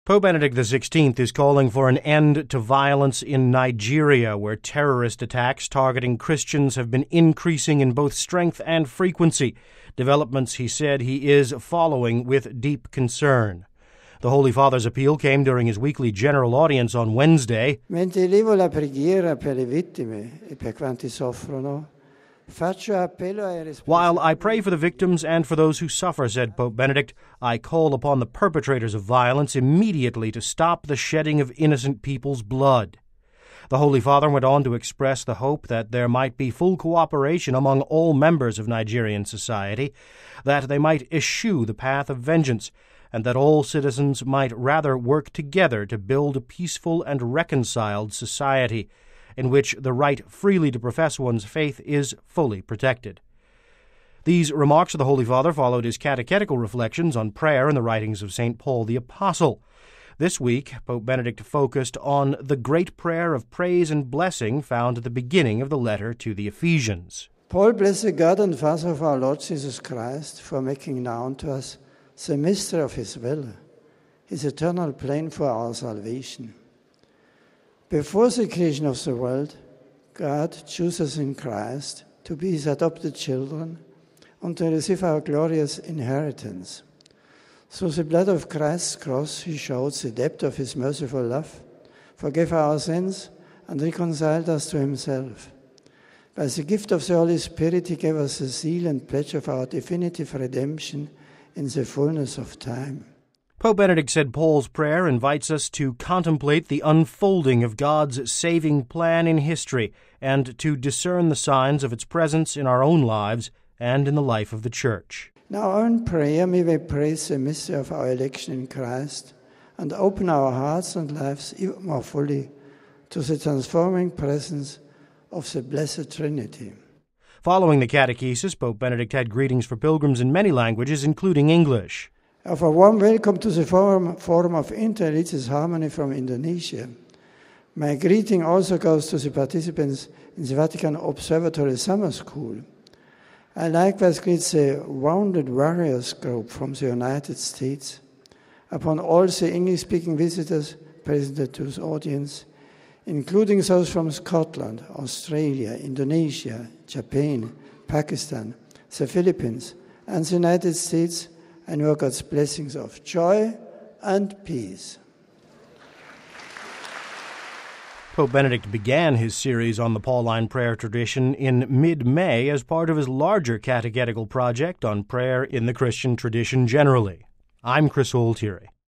Pope Benedict XVI is calling for an end to violence in Nigeria, where terrorist attacks targeting Christians have been increasing in both strength and frequency. Developments, he said, he is following with deep concern. The Holy Father's appeal came during his weekly general audience on Wednesday. Mentre elevo la preghiera per le vittime e per quanti soffrono, while I pray for the victims and for those who suffer, said Pope Benedict, I call upon the perpetrators of violence immediately to stop the shedding of innocent people's blood. The Holy Father went on to express the hope that there might be full cooperation among all members of Nigerian society, that they might eschew the path of vengeance, and that all citizens might rather work together to build a peaceful and reconciled society, in which the right freely to profess one's faith is fully protected. These remarks of the Holy Father followed his catechetical reflections on prayer in the writings of St. Paul the Apostle. This week, Pope Benedict focused on the great prayer of praise and blessing found at the beginning of the letter to the Ephesians. Paul blessed God and Father of our Lord Jesus Christ for making known to us the mystery of His will, His eternal plan for our salvation. Before the creation of the world, God chose us in Christ to be His adopted children and to receive our glorious inheritance. Through the blood of Christ's cross, He showed the depth of His merciful love, forgave our sins, and reconciled us to Himself. By the gift of the Holy Spirit, He gave us the seal and pledge of our definitive redemption in the fullness of time. Pope Benedict said Paul's prayer invites us to contemplate the unfolding of God's saving plan in history and to discern the signs of its presence in our own lives and in the life of the Church. In our own prayer, may we praise the mystery of our election in Christ and open our hearts and lives even more fully to the transforming presence of the Blessed Trinity. Following the catechesis, Pope Benedict had greetings for pilgrims in many languages, including English. Of a warm welcome to the Forum of Interreligious Harmony from Indonesia. My greeting also goes to the participants in the Vatican Observatory Summer School. I likewise greet the Wounded Warriors group from the United States. Upon all the English-speaking visitors present to the audience, including those from Scotland, Australia, Indonesia, Japan, Pakistan, the Philippines, and the United States, and know God's blessings of joy and peace. Pope Benedict began his series on the Pauline prayer tradition in mid-May as part of his larger catechetical project on prayer in the Christian tradition generally. I'm Chris Altieri.